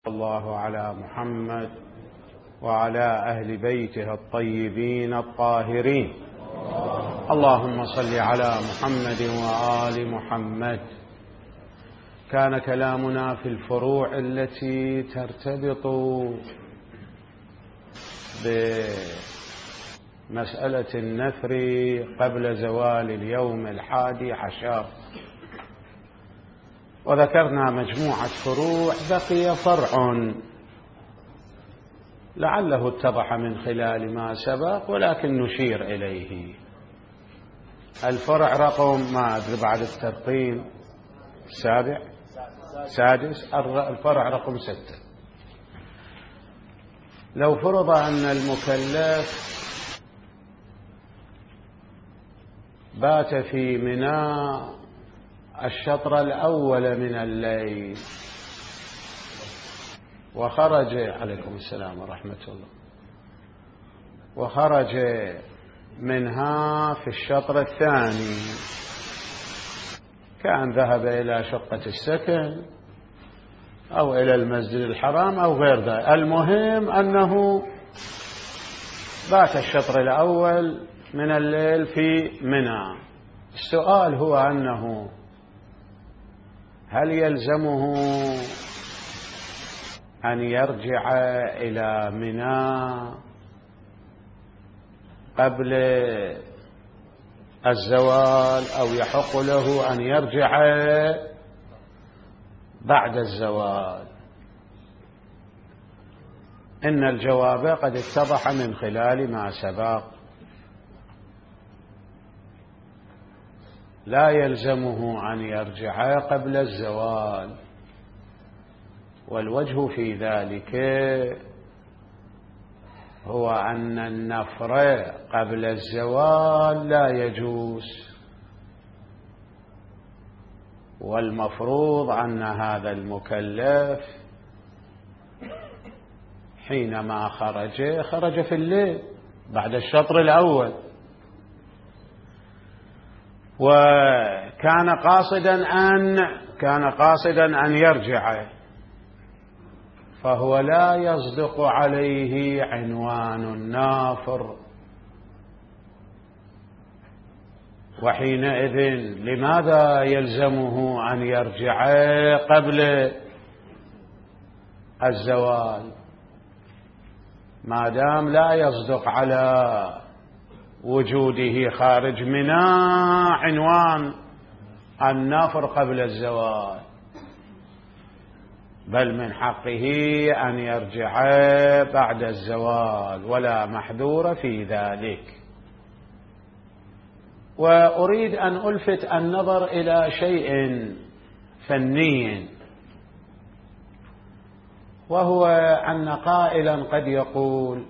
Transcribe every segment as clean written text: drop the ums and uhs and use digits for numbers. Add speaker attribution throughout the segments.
Speaker 1: الله على محمد وعلى أهل بيته الطيبين الطاهرين. اللهم صل على محمد وآل محمد. كان كلامنا في الفروع التي ترتبط بمسألة النثر قبل زوال اليوم 11، وذكرنا مجموعة فروع. بقي فرع لعله اتضح من خلال ما سبق ولكن نشير إليه. الفرع رقم ما أدري بعد الترقيم سادس، الفرع رقم 6. لو فرض أن المكلف بات في منى الشطر الأول من الليل وخرج عليكم السلام ورحمة الله، وخرج منها في الشطر الثاني، كان ذهب إلى شقة السكن أو إلى المسجد الحرام أو غير ذلك، المهم أنه بات الشطر الأول من الليل في منى. السؤال هو أنه هل يلزمه أن يرجع إلى منى قبل الزوال أو يحق له أن يرجع بعد الزوال؟ إن الجواب قد اتضح من خلال ما سبق. لا يلزمه أن يرجع قبل الزوال، والوجه في ذلك هو أن النفر قبل الزوال لا يجوز، والمفروض أن هذا المكلف حينما خرج في الليل بعد الشطر الأول، وكان قاصدا أن يرجع، فهو لا يصدق عليه عنوان النافر. وحينئذ لماذا يلزمه أن يرجع قبل الزوال ما دام لا يصدق على وجوده خارج منى عنوان النفر قبل الزوال؟ بل من حقه أن يرجع بعد الزوال ولا محذور في ذلك. وأريد أن ألفت النظر إلى شيء فني، وهو أن قائلا قد يقول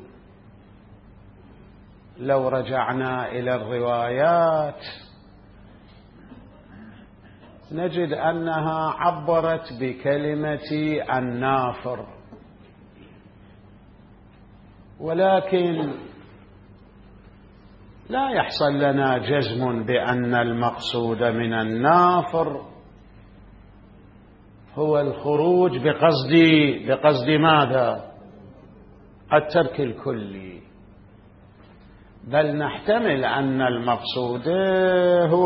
Speaker 1: لو رجعنا إلى الروايات نجد أنها عبرت بكلمة النافر، ولكن لا يحصل لنا جزم بأن المقصود من النافر هو الخروج بقصد ماذا؟ الترك الكلي، بل نحتمل أن المقصود هو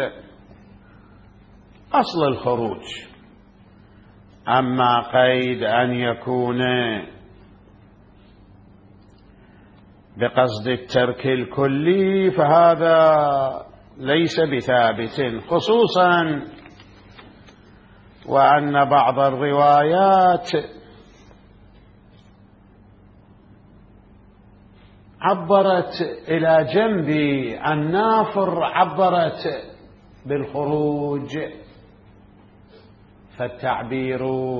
Speaker 1: أصل الخروج. أما قيد أن يكون بقصد الترك الكلي فهذا ليس بثابت، خصوصا وأن بعض الروايات عبرت إلى جنب النافر، عبرت بالخروج، فالتعبير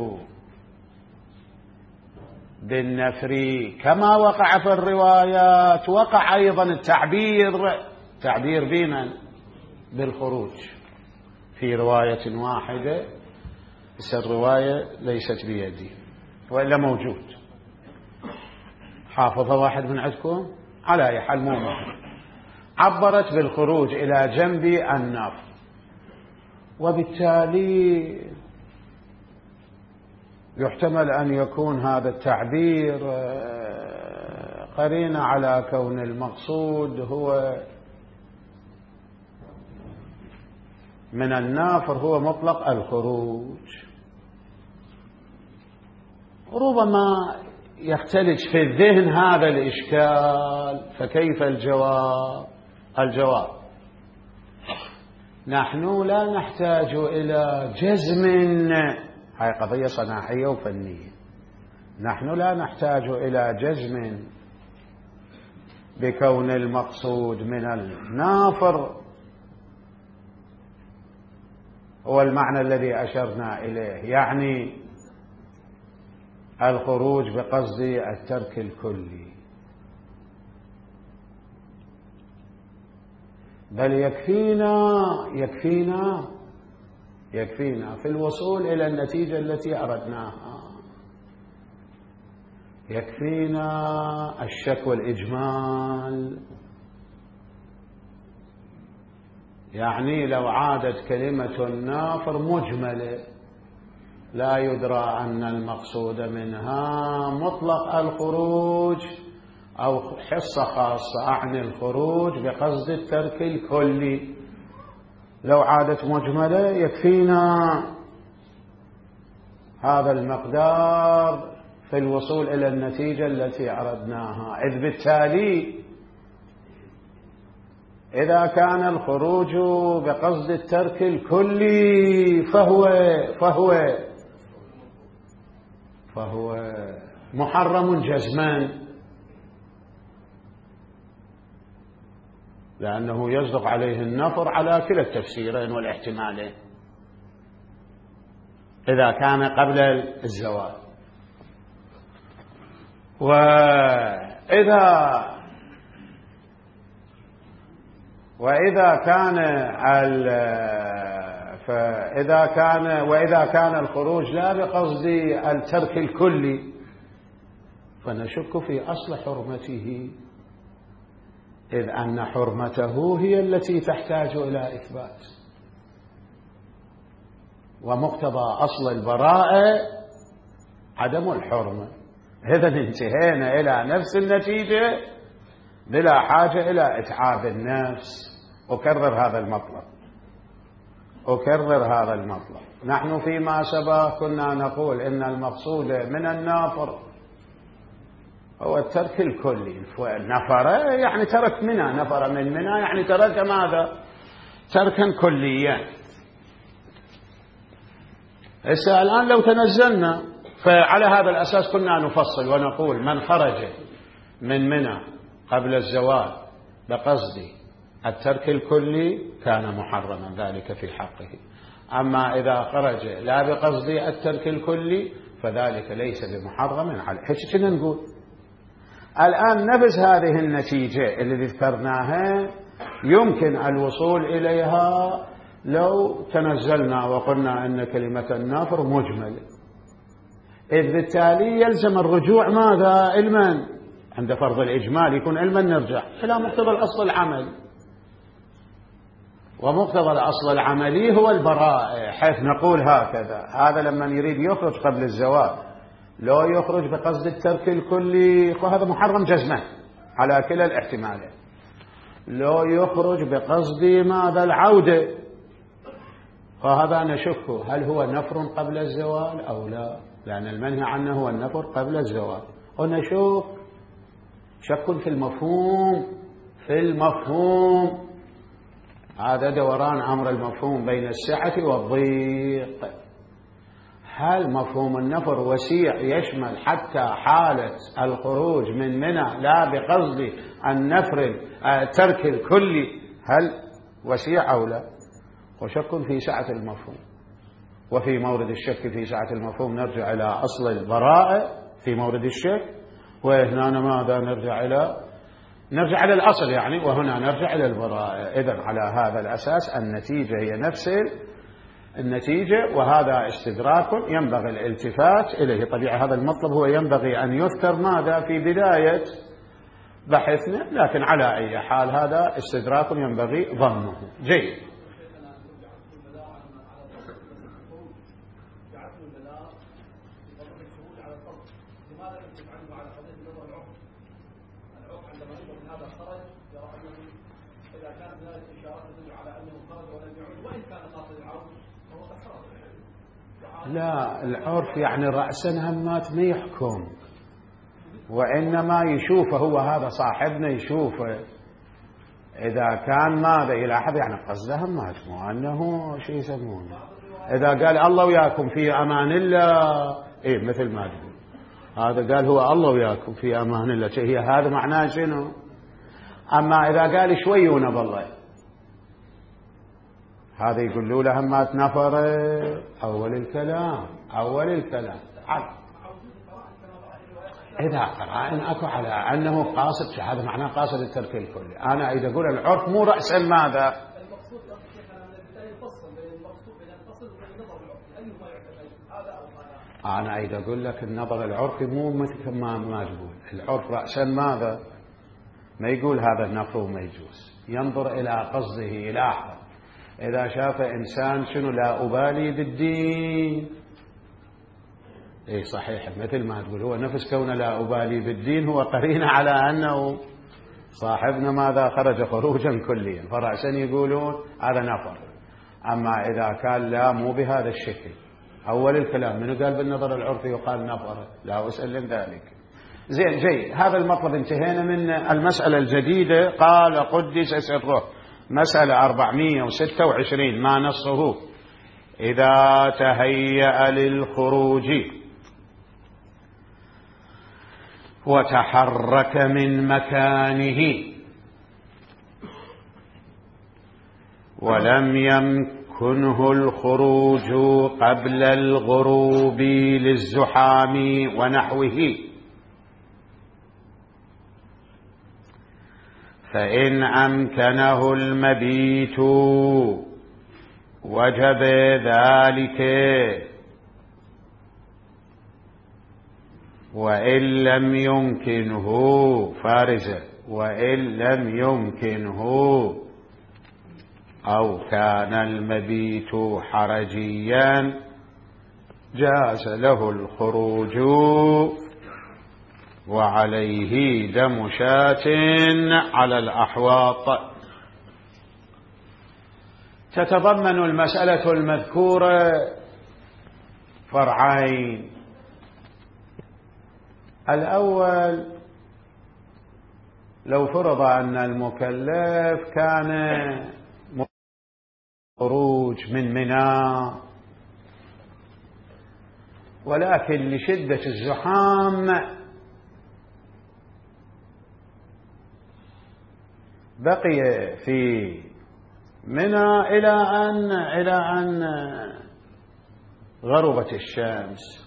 Speaker 1: بالنفر كما وقع في الروايات وقع أيضا التعبير بمن؟ بالخروج في رواية واحدة، بس الرواية ليست بيدي وإلا موجود، حافظة واحد من عندكم على أي حال مو موجود، عبرت بالخروج إلى جنب النفر، وبالتالي يحتمل أن يكون هذا التعبير قرينة على كون المقصود هو من النافر هو مطلق الخروج. ربما يختلج في الذهن هذا الإشكال، فكيف الجواب؟ الجواب: نحن لا نحتاج إلى جزم، هاي قضية صناعية وفنية، نحن لا نحتاج إلى جزم بكون المقصود من النافر هو المعنى الذي أشرنا إليه، يعني الخروج بقصد الترك الكلي، بل يكفينا في الوصول إلى النتيجة التي أردناها، يكفينا الشك والإجمال. يعني لو عادت كلمة النافر مجملة لا يدرى أن المقصود منها مطلق الخروج أو حصة خاصة، أعني الخروج بقصد الترك الكلي، لو عادت مجملة يكفينا هذا المقدار في الوصول إلى النتيجة التي أردناها. إذ بالتالي إذا كان الخروج بقصد الترك الكلي فهو محرم جزما، لأنه يصدق عليه النفر على كلا التفسيرين والاحتمالين إذا كان قبل الزوال. وإذا كان الخروج لا بقصد الترك الكلي فنشك في أصل حرمته، إذ أن حرمته هي التي تحتاج إلى إثبات، ومقتضى أصل البراءة عدم الحرمة. إذا انتهينا إلى نفس النتيجة بلا حاجة إلى إتعاب النفس. أكرر هذا المطلب. نحن فيما سبق كنا نقول إن المقصود من النافر هو الترك الكلي. النفر يعني ترك منى، نفر من منى يعني ترك ماذا؟ تركا كليا. الآن لو تنزلنا فعلى هذا الأساس كنا نفصل ونقول من خرج من منى قبل الزوال بقصد الترك الكلي كان محرما ذلك في حقه، أما إذا خرج لا بقصد الترك الكلي فذلك ليس بمحرم عليه. هيك كنا نقول. الآن نفس هذه النتيجة اللي ذكرناها يمكن الوصول إليها لو تنزلنا وقلنا أن كلمة النافر مجملة، إذ بالتالي يلزم الرجوع ماذا؟ علما عند فرض الإجمال يكون علما نرجع إلى مقتضى الأصل العملي، ومقتضى الأصل العملي هو البراءة، حيث نقول هكذا: هذا لما يريد يخرج قبل الزواج لو يخرج بقصد الترك الكلي فهذا محرم جزما على كلا الاحتمالين، لو يخرج بقصد ماذا؟ العودة، فهذا نشك هل هو نفر قبل الزوال أو لا، لأن المنهي عنه هو النفر قبل الزوال. ونشك شك في المفهوم هذا دوران أمر المفهوم بين السعة والضيق. هل مفهوم النفر وسيع يشمل حتى حالة الخروج من منى لا بقصد النفر الترك الكلي، هل وسيع أو لا؟ وشك في سعة المفهوم. وفي مورد الشك في سعة المفهوم نرجع إلى أصل البراءة في مورد الشك، وهنا ماذا؟ نرجع إلى الأصل يعني، وهنا نرجع إلى البراءة. إذن على هذا الأساس النتيجة هي نفس النتيجة، وهذا استدراك ينبغي الالتفات إليه. طبيعة هذا المطلب هو ينبغي أن يذكر ماذا؟ في بداية بحثنا، لكن على أي حال هذا استدراك ينبغي ضمنه. جيد.
Speaker 2: لماذا نكتب عنه على قضية النظر العرف؟ العرف عندما يقول من هذا خرج يرى أنه إذا كانت هذه الإشارات تدل على أنه خرج ولم يعود، وإن كان قاصد العود فهو قد خرج.
Speaker 1: لا، العرف يعني رأسا همات ما يحكم، وإنما يشوفه هو هذا صاحبنا يشوفه إذا كان ماذا يلاحظ يعني قصده همات، مو أنه شيء يسمونه إذا قال الله وياكم في أمان الله، إيه مثل ما تقول هذا قال هو الله وياكم في أمان الله، هي هذا معناه شنو؟ أما إذا قال شويونا بالله هذا يقول له همات نفر أول الكلام إذا قرائن أكو على أنه قاصد، هذا معناه قاصد الترك الكلي. أنا إذا أقول العرف مو رأسا ماذا؟ أنا إذا أقول لك النظر العرفي مو مثل ما تقول العرف رأسا ماذا؟ ما يقول هذا النفر وما يجوز، ينظر إلى قصده، يلاحظ إذا شاف إنسان شنو لا أبالي بالدين، إيه صحيح مثل ما تقول هو نفس كونه لا أبالي بالدين هو قرينة على أنه صاحبنا ماذا خرج خروجا كليا، فرأسا يقولون هذا نفر. أما إذا كان لا مو بهذا الشكل أول الكلام منو قال بالنظر العرفي يقال نفر؟ لا أسأل ذلك. زين جيد، هذا المطلب انتهينا من المسألة الجديدة. قال قدس سره، مسألة 426 ما نصه إذا تهيأ للخروج وتحرك من مكانه ولم يمكنه الخروج قبل الغروب للزحام ونحوه، فإن أمكنه المبيت وجب ذلك، وإن لم يمكنه فارزة، وإن لم يمكنه أو كان المبيت حرجيا جاز له الخروج وعليه دم شاة على الأحواط. تتضمن المسألة المذكورة فرعين. الأول لو فرض أن المكلف كان خروج من منى ولكن لشدة الزحام بقي في منى إلى أن غربت الشمس،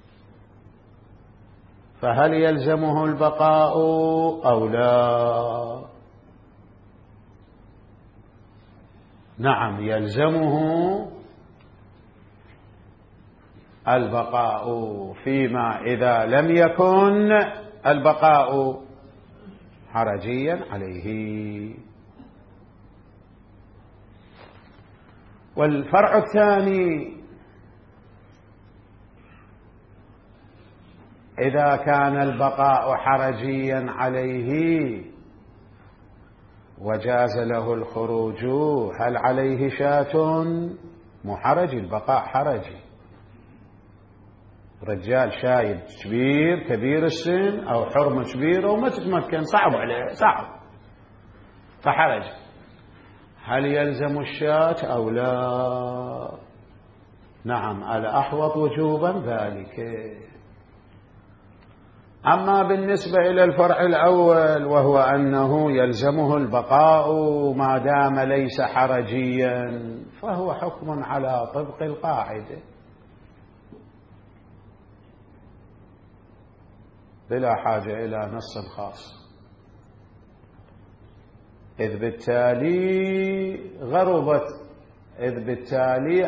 Speaker 1: فهل يلزمه البقاء أو لا؟ نعم يلزمه البقاء فيما إذا لم يكن البقاء حرجيا عليه. والفرع الثاني إذا كان البقاء حرجيا عليه وجاز له الخروج، هل عليه شاة؟ مو حرجي، البقاء حرجي، رجال شايب كبير السن أو حرمة كبيرة وما تتمكن، صعب عليه صعب فحرج، هل يلزم الشاة أو لا؟ نعم الأحوط وجوبا ذلك. أما بالنسبة إلى الفرع الأول وهو أنه يلزمه البقاء ما دام ليس حرجيا، فهو حكم على طبق القاعدة بلا حاجة إلى نص خاص، إذ بالتالي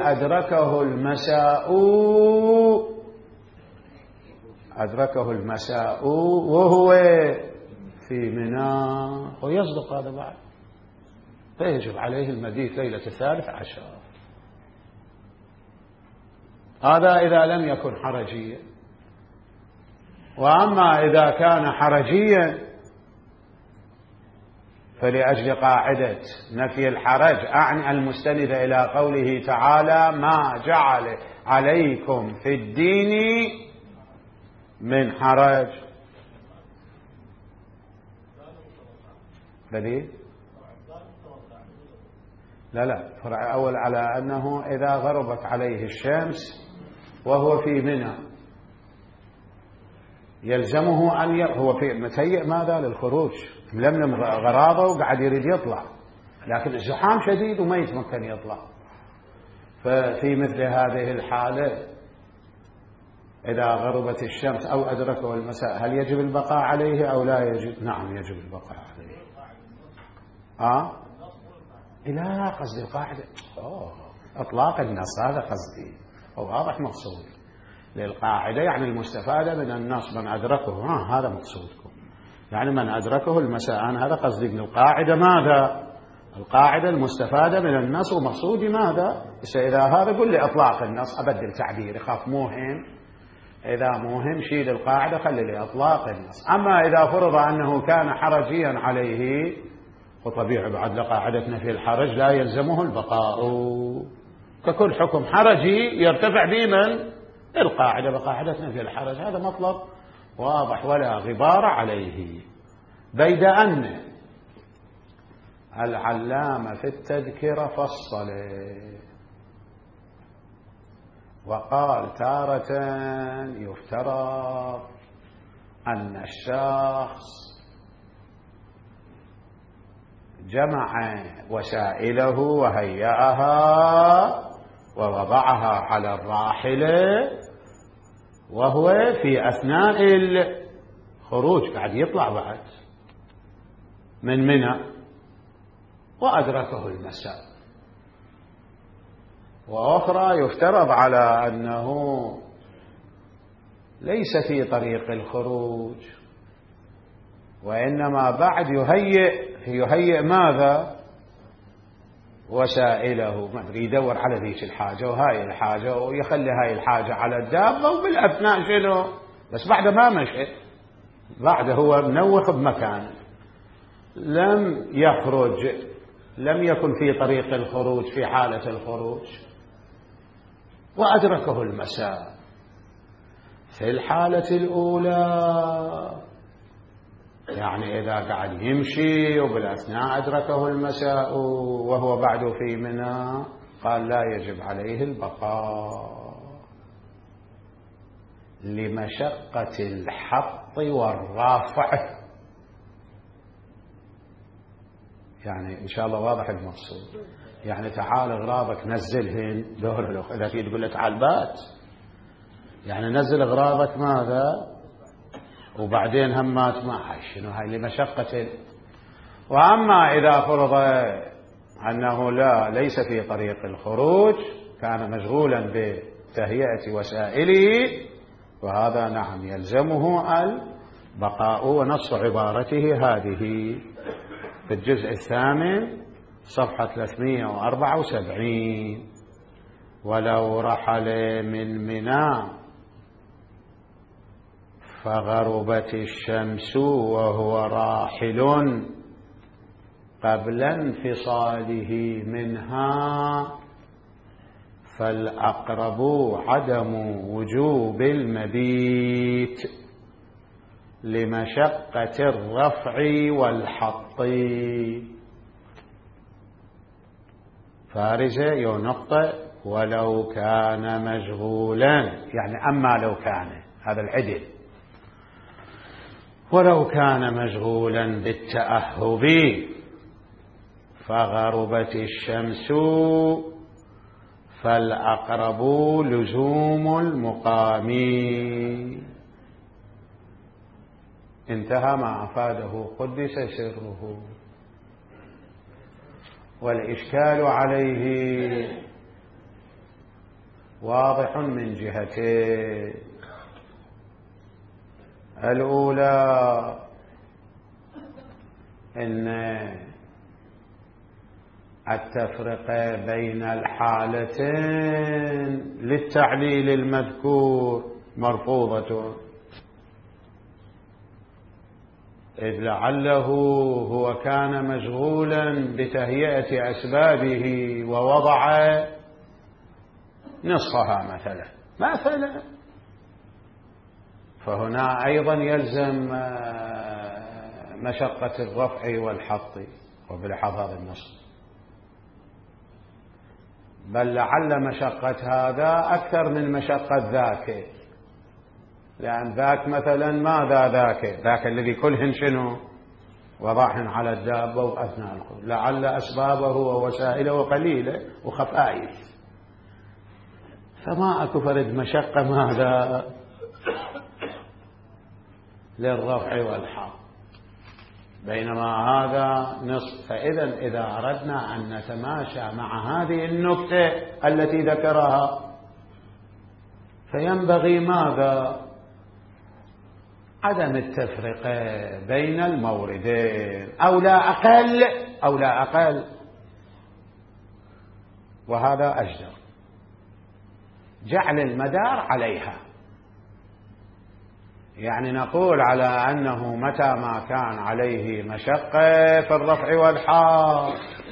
Speaker 1: أدركه المساء وهو في منى، ويصدق هذا بعد، فيجب عليه المبيت ليلة 13. هذا إذا لم يكن حرجيا. وأما إذا كان حرجيا فلأجل قاعدة نفي الحرج أعني المستندة إلى قوله تعالى ما جعل عليكم في الدين من حرج. دليل؟ لا فرع أول على أنه إذا غربت عليه الشمس وهو في منى يلزمه أن هو في متهيئ ماذا للخروج، ململم غرابة وقاعد يريد يطلع، لكن الزحام شديد وما يتمكن يطلع. ففي مثل هذه الحالة إذا غربت الشمس أو أدركه المساء هل يجب البقاء عليه أو لا يجب؟ نعم يجب البقاء عليه. لا قصدي القاعدة إطلاق النص، هذا قصدي واضح مقصود للقاعدة، يعني المستفادة من النص من أدركه، هذا مقصودكم، يعني من أدركه المساء، هذا قصدي من القاعدة. ماذا القاعدة المستفادة من النص ومقصودي ماذا؟ إذا هذا قل لي إطلاق النص أبدل تعبير، يخاف موهم، إذا موهم شيل القاعدة خلي لي إطلاق النص. أما إذا فرض أنه كان حرجيا عليه وطبيعي بعد لقاعدة نفي الحرج لا يلزمه البقاء، ككل حكم حرجي يرتفع بمن القاعدة بقاعدة نفي الحرج، هذا مطلب واضح ولا غبار عليه. بيد أن العلامة في التذكرة فصل وقال تارة يفترض أن الشخص جمع وسائله وهيأها ووضعها على الراحلة وهو في أثناء الخروج قاعد يطلع بعد من منى وأدركه المساء. وأخرى يفترض على أنه ليس في طريق الخروج وإنما بعد يهيئ ماذا وسائله، ما يدور على ذيك الحاجة وهاي الحاجة ويخلي هاي الحاجة على الدابة وبالأثناء شنو بس بعد ما مشي، بعد هو منوخ بمكانه لم يخرج، لم يكن في طريق الخروج في حالة الخروج وأدركه المساء. في الحالة الأولى يعني إذا قاعد يمشي وبالأثناء أدركه المساء وهو بعد في منى قال لا يجب عليه البقاء لمشقة الحط والرافع. يعني إن شاء الله واضح المقصود، يعني تعال أغراضك نزلهن دور الأخ إذا في تقول له تعال بات، يعني نزل أغراضك ماذا وبعدين همات معها شنو هاي لمشقة. وأما إذا فرض أنه ليس في طريق الخروج كان مشغولا بتهيئة وسائله وهذا نعم يلزمه البقاء. ونص عبارته هذه في الجزء الثامن صفحة 374 ولو رحل من منى فغربت الشمس وهو راحل قبل انفصاله منها فالأقرب عدم وجوب المبيت لمشقة الرفع والحط. فارزة ينقطة ولو كان مشغولا، يعني أما لو كان هذا العدل ولو كان مشغولا بالتأهب فغربت الشمس فالأقرب لزوم المقام. انتهى ما أفاده قدس سره. والإشكال عليه واضح من جهتين. الأولى أن التفرقة بين الحالتين للتعليل المذكور مرفوضة، إذ لعله هو كان مشغولا بتهيئة أسبابه ووضع نصفها مثلا، فهنا أيضا يلزم مشقة الرفع والحط وبالحظ النصف، بل لعل مشقة هذا أكثر من مشقة ذاك، لأن ذاك مثلا ماذا ذاك الذي كلهن شنو وضعهن على الدابة وأثناء الخروج، لعل أسبابه ووسائله قليلة وخفائف، فما أكو فرد مشقة ماذا للرفع والحط، بينما هذا نصف. إذا أردنا أن نتماشى مع هذه النكتة التي ذكرها فينبغي ماذا عدم التفرقة بين الموردين أو لا أقل، وهذا أجدر، جعل المدار عليها، يعني نقول على أنه متى ما كان عليه مشقة في الرفع والحط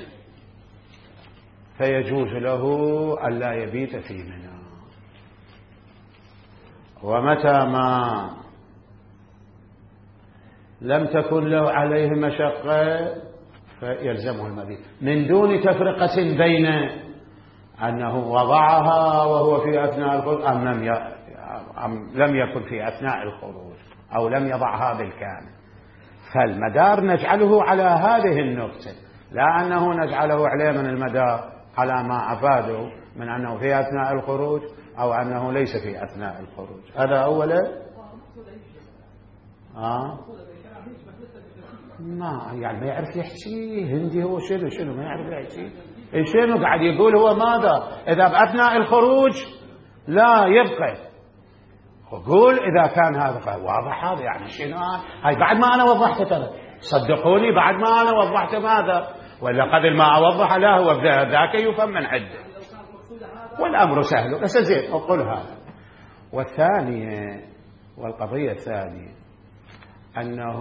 Speaker 1: فيجوز له ألا يبيت في منى، ومتى ما لم تكن له عليه مشقة فيلزمه المبيت من دون تفرقة بين أنه وضعها وهو في أثناء الخروج أم لم يكن في أثناء الخروج أو لم يضعها بالكامل. فالمدار نجعله على هذه النقطة، لا أنه نجعله عليه من المدار على ما أفاده من أنه في أثناء الخروج أو أنه ليس في أثناء الخروج. هذا أولا ما يعني ما يعرف يحكي هندي، هو شنو ما يعرف يحكي شنو قاعد يقول هو ماذا إذا بأثناء الخروج لا يبقى، وقول إذا كان هذا واضح هذا يعني شنو هاي بعد ما أنا وضحت، ترى صدقوني بعد ما أنا وضحت ماذا، ولا قبل ما أوضح لا هو ذاك يفهم من عده والأمر سهل. بس زين أقول هذا. والثانية والقضية الثانية أنه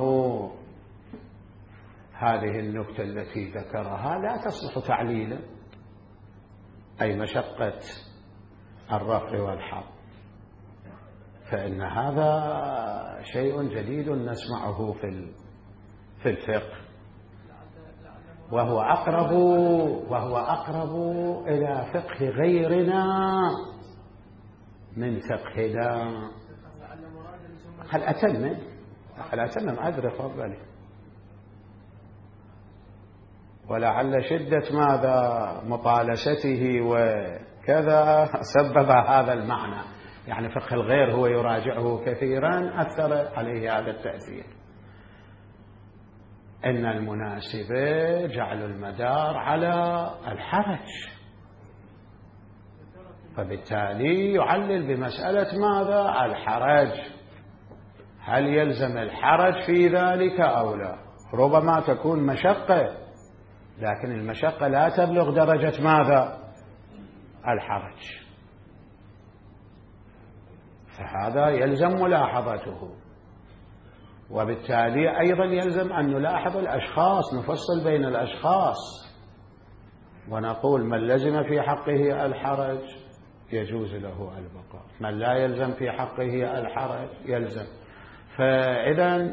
Speaker 1: هذه النكتة التي ذكرها لا تصلح تعليلا، أي مشقة الرفع والحط، فإن هذا شيء جديد نسمعه في الفقه، وهو أقرب إلى فقه غيرنا من فقهنا. هل أتمم أدري فضلي، ولعل شدة ماذا مطالسته وكذا سبب هذا المعنى، يعني فقه الغير هو يراجعه كثيرا أثر عليه هذا التأثير. إن المناسب جعل المدار على الحرج، فبالتالي يعلل بمسألة ماذا الحرج، هل يلزم الحرج في ذلك أو لا. ربما تكون مشقة لكن المشقة لا تبلغ درجة ماذا الحرج، فهذا يلزم ملاحظته، وبالتالي أيضا يلزم أن نلاحظ الأشخاص، نفصل بين الأشخاص ونقول من لزم في حقه الحرج يجوز له البقاء، من لا يلزم في حقه الحرج يلزم. فإذا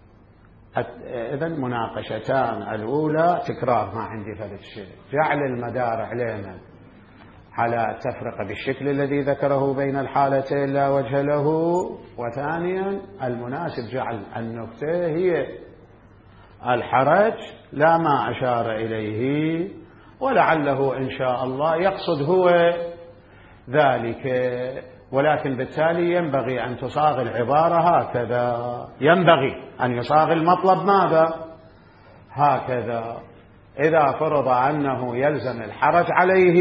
Speaker 1: مناقشتان، الأولى تكرار ما عندي فرق شيء، جعل المدار علينا على التفرقة بالشكل الذي ذكره بين الحالتين لا وجه له، وثانيا المناسب جعل النكتة هي الحرج لا ما أشار إليه، ولعله إن شاء الله يقصد هو ذلك، ولكن بالتالي ينبغي أن تصاغ العبارة هكذا، ينبغي أن يصاغ المطلب ماذا هكذا. إذا فرض أنه يلزم الحرج عليه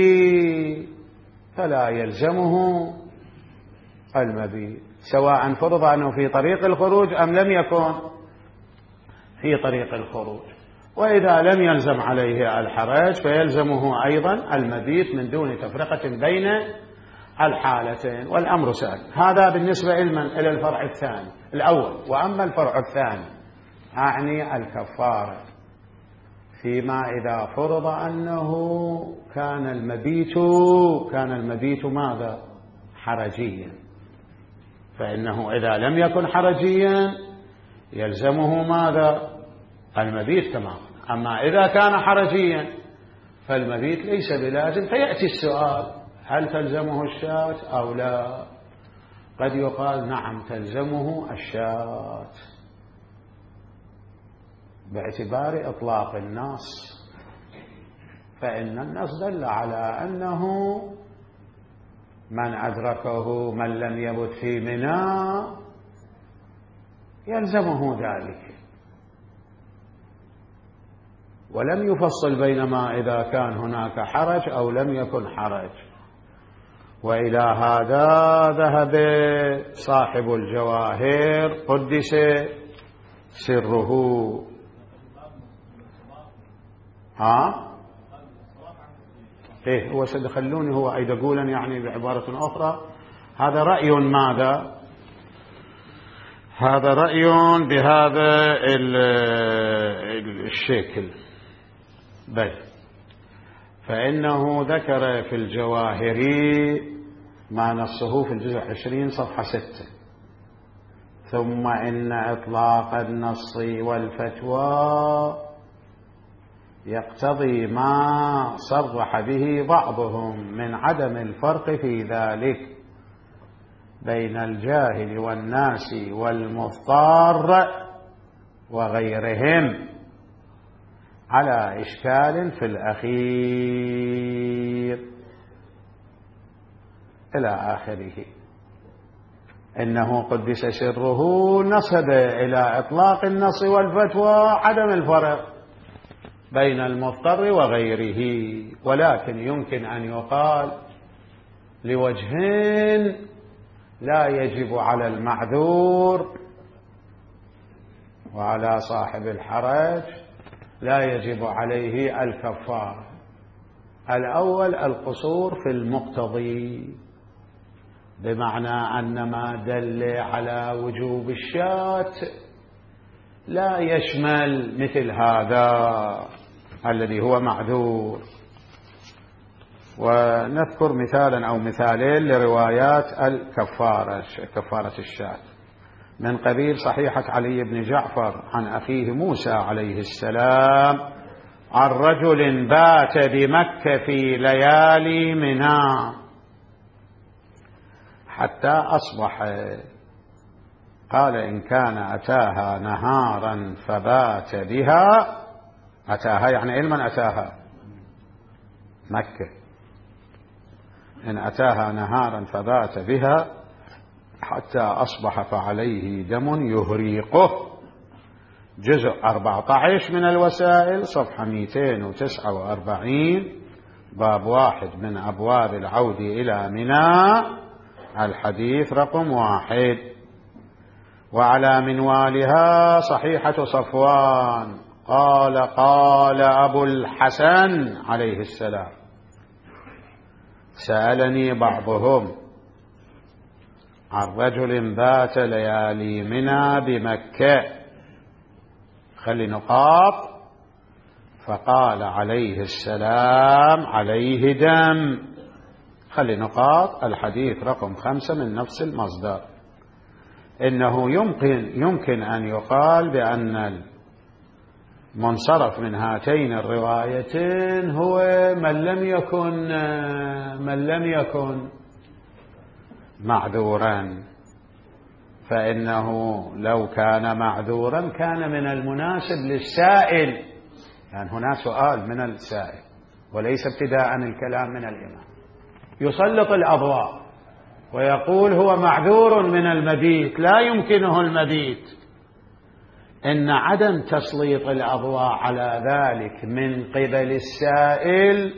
Speaker 1: فلا يلزمه المبيت، سواء فرض أنه في طريق الخروج أم لم يكن في طريق الخروج. وإذا لم يلزم عليه الحرج فيلزمه أيضا المبيت من دون تفرقة بين الحالتين، والأمر سهل. هذا بالنسبة إلى الفرع الثاني الأول. وأما الفرع الثاني أعني الكفارة فيما إذا فرض أنه كان المبيت ماذا؟ حرجيا، فإنه إذا لم يكن حرجيا يلزمه ماذا؟ المبيت تماما. أما إذا كان حرجيا فالمبيت ليس بلازم، فيأتي السؤال هل تلزمه الشاة أو لا؟ قد يقال نعم تلزمه الشاة باعتبار إطلاق النص، فإن النص دل على أنه من أدركه من لم يبت في منى يلزمه ذلك، ولم يفصل بينما إذا كان هناك حرج أو لم يكن حرج. وإلى هذا ذهب صاحب الجواهر قدس سره. هو سيدخلوني هو أيضا قولا يعني بعبارة أخرى هذا رأي ماذا؟ هذا رأي بهذا الشكل. بل فإنه ذكر في الجواهري ما نصه في الجزء 20 صفحة 6: ثم إن إطلاق النص والفتوى يقتضي ما صرح به بعضهم من عدم الفرق في ذلك بين الجاهل والناس والمضطر وغيرهم على إشكال في الأخير إلى آخره. إنه قدس سره نسب إلى إطلاق النص والفتوى عدم الفرق بين المضطر وغيره، ولكن يمكن أن يقال لوجهين لا يجب على المعذور وعلى صاحب الحرج لا يجب عليه الكفارة. الأول القصور في المقتضي، بمعنى أن ما دل على وجوب الشاة لا يشمل مثل هذا الذي هو معذور. ونذكر مثالا أو مثالين لروايات كفارة الشاة من قبيل صحيحة علي بن جعفر عن أخيه موسى عليه السلام عن رجل بات بمكة في ليالي منى حتى أصبح، قال إن كان أتاها نهارا فبات بها، أتاها يعني علما أتاها مكة، إن أتاها نهارا فبات بها حتى أصبح فعليه دم يهريقه. جزء 14 من الوسائل صفحة 249 باب 1 من أبواب العود إلى منى الحديث رقم 1. وعلى منوالها صحيحة صفوان قال أبو الحسن عليه السلام سألني بعضهم عن رجل بات ليالي منى بمكة خلي نقاط، فقال عليه السلام عليه دم، خلي نقاط، الحديث رقم 5 من نفس المصدر. إنه يمكن أن يقال بأن المنصرف من هاتين الروايتين هو من لم يكن معذورا، فإنه لو كان معذورا كان من المناسب للسائل، يعني هنا سؤال من السائل وليس ابتداء الكلام من الإمام، يسلط الأضواء ويقول هو معذور من المبيت لا يمكنه المبيت. إن عدم تسليط الأضواء على ذلك من قبل السائل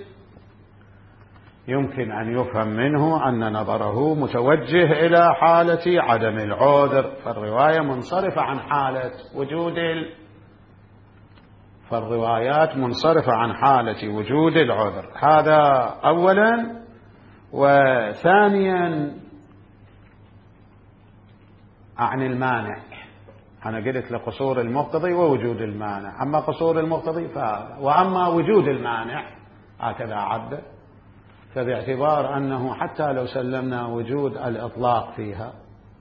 Speaker 1: يمكن أن يفهم منه أن نظره متوجه إلى حالة عدم العذر، فالرواية منصرفة عن حالة فالروايات منصرفة عن حالة وجود العذر. هذا أولا. وثانيا عن المانع، أنا قلت لقصور المقتضي ووجود المانع، أما قصور المقتضي وأما وجود المانع هكذا عد. فباعتبار أنه حتى لو سلمنا وجود الإطلاق فيها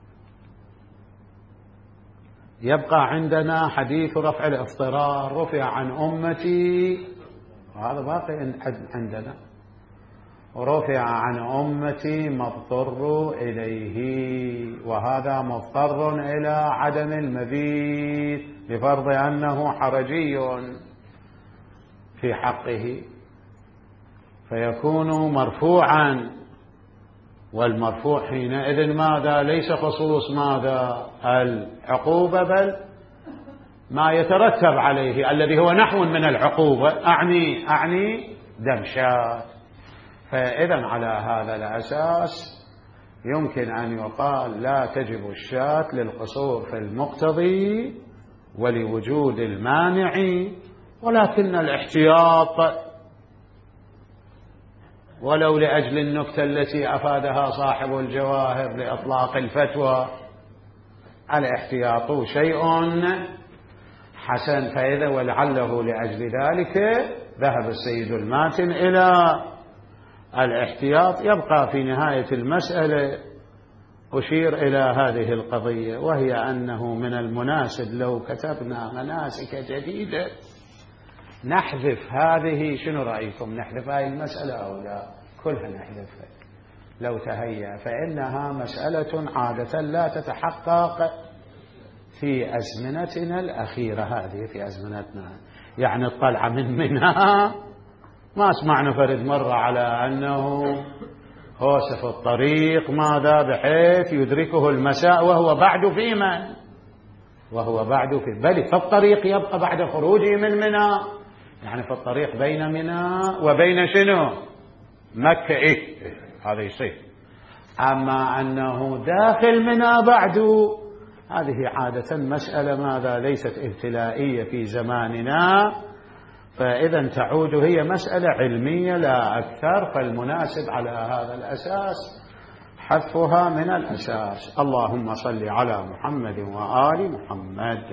Speaker 1: يبقى عندنا حديث رفع الاضطرار، رفع عن أمتي، وهذا باقي عندنا، رفع عن أمتي ما اضطروا إليه، وهذا مضطر إلى عدم المبيت بفرض أنه حرجي في حقه، فيكون مرفوعا. والمرفوع حينئذ ماذا؟ ليس خصوص ماذا؟ العقوبة، بل ما يترتب عليه الذي هو نحو من العقوبة، أعني دم شاة. فإذا على هذا الأساس يمكن أن يقال لا تجب الشاة للقصور في المقتضي ولوجود المانع، ولكن الاحتياط ولو لأجل النكتة التي أفادها صاحب الجواهر لإطلاق الفتوى، الاحتياط شيء حسن. فإذا ولعله لأجل ذلك ذهب السيد الماتن إلى الاحتياط. يبقى في نهاية المسألة أشير إلى هذه القضية، وهي أنه من المناسب لو كتبنا مناسك جديدة نحذف هذه. شنو رأيكم؟ نحذف هذه المسألة أو لا؟ كلها نحذفها لو تهيأ، فإنها مسألة عادة لا تتحقق في أزمنتنا الأخيرة هذه، في أزمنتنا يعني الطلعة من منها ما سمعنا فرد مرة على أنه هوسف الطريق ماذا بحيث يدركه المساء وهو بعد في من؟ وهو بعد في بل فالطريق يبقى بعد خروجه من منى، يعني في الطريق بين منى وبين شنو؟ مكة. هذا يصير. أما أنه داخل منى بعد، هذه عادة مسألة ماذا؟ ليست ابتلائية في زماننا، فإذا تعود هي مسألة علمية لا أكثر. فالمناسب على هذا الأساس حذفها من الأساس. اللهم صل على محمد وآل محمد.